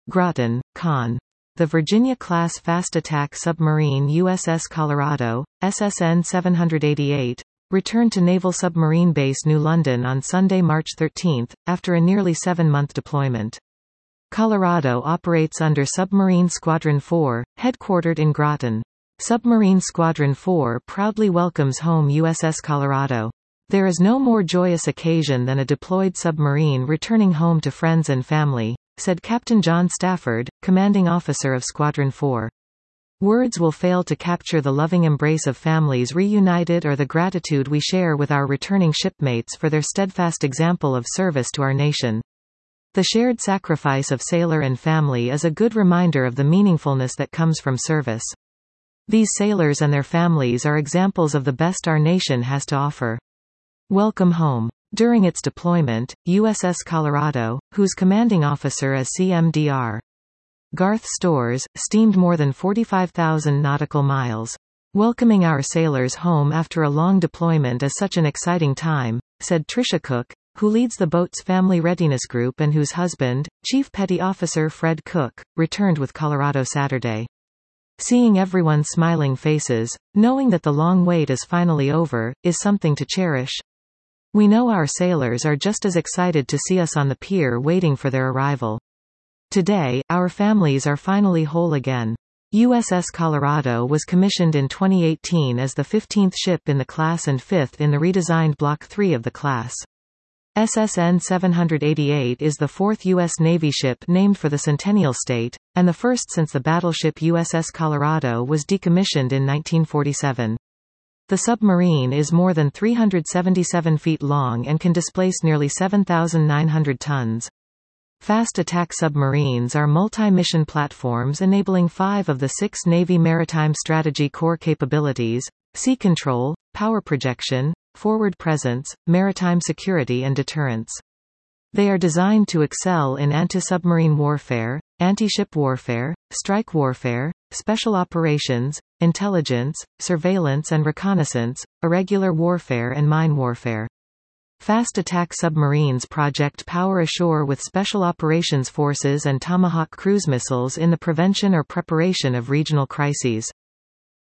Groton, Con. The Virginia-class fast-attack submarine USS Colorado, SSN 788, returned to Naval Submarine Base New London on Sunday, March 13, after a nearly 7-month deployment. Colorado operates under Submarine Squadron 4, headquartered in Groton. Submarine Squadron 4 proudly welcomes home USS Colorado. There is no more joyous occasion than a deployed submarine returning home to friends and family, said Captain John Stafford, commanding officer of Squadron 4. Words will fail to capture the loving embrace of families reunited or the gratitude we share with our returning shipmates for their steadfast example of service to our nation. The shared sacrifice of sailor and family is a good reminder of the meaningfulness that comes from service. These sailors and their families are examples of the best our nation has to offer. Welcome home. During its deployment, USS Colorado, whose commanding officer is CMDR Garth Stores, steamed more than 45,000 nautical miles. Welcoming our sailors home after a long deployment is such an exciting time, said Tricia Cook, who leads the boat's family readiness group and whose husband, Chief Petty Officer Fred Cook, returned with Colorado Saturday. Seeing everyone's smiling faces, knowing that the long wait is finally over, is something to cherish. We know our sailors are just as excited to see us on the pier waiting for their arrival. Today, our families are finally whole again. USS Colorado was commissioned in 2018 as the 15th ship in the class and 5th in the redesigned Block 3 of the class. SSN 788 is the 4th U.S. Navy ship named for the Centennial State, and the first since the battleship USS Colorado was decommissioned in 1947. The submarine is more than 377 feet long and can displace nearly 7,900 tons. Fast attack submarines are multi-mission platforms enabling 5 of the 6 Navy Maritime Strategy Core capabilities: sea control, power projection, forward presence, maritime security and deterrence. They are designed to excel in anti-submarine warfare, anti-ship warfare, strike warfare, special operations, intelligence, surveillance and reconnaissance, irregular warfare and mine warfare. Fast attack submarines project power ashore with Special Operations Forces and Tomahawk cruise missiles in the prevention or preparation of regional crises.